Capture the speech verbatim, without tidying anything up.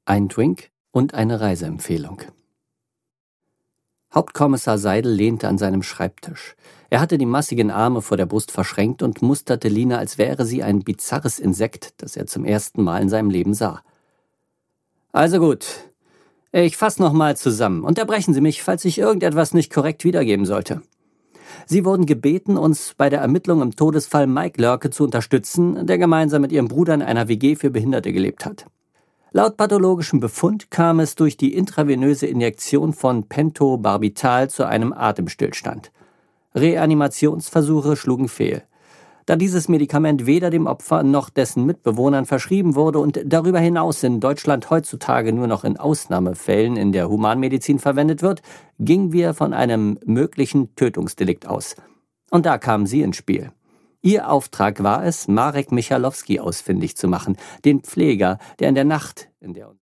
ein Drink und eine Reiseempfehlung. Hauptkommissar Seidel lehnte an seinem Schreibtisch. Er hatte die massigen Arme vor der Brust verschränkt und musterte Lina, als wäre sie ein bizarres Insekt, das er zum ersten Mal in seinem Leben sah. »Also gut, ich fasse nochmal zusammen. Unterbrechen Sie mich, falls ich irgendetwas nicht korrekt wiedergeben sollte. Sie wurden gebeten, uns bei der Ermittlung im Todesfall Mike Lörke zu unterstützen, der gemeinsam mit Ihrem Bruder in einer W G für Behinderte gelebt hat. Laut pathologischem Befund kam es durch die intravenöse Injektion von Pentobarbital zu einem Atemstillstand. Reanimationsversuche schlugen fehl. Da dieses Medikament weder dem Opfer noch dessen Mitbewohnern verschrieben wurde und darüber hinaus in Deutschland heutzutage nur noch in Ausnahmefällen in der Humanmedizin verwendet wird, gingen wir von einem möglichen Tötungsdelikt aus. Und da kamen Sie ins Spiel. Ihr Auftrag war es, Marek Michalowski ausfindig zu machen, den Pfleger, der in der Nacht, in der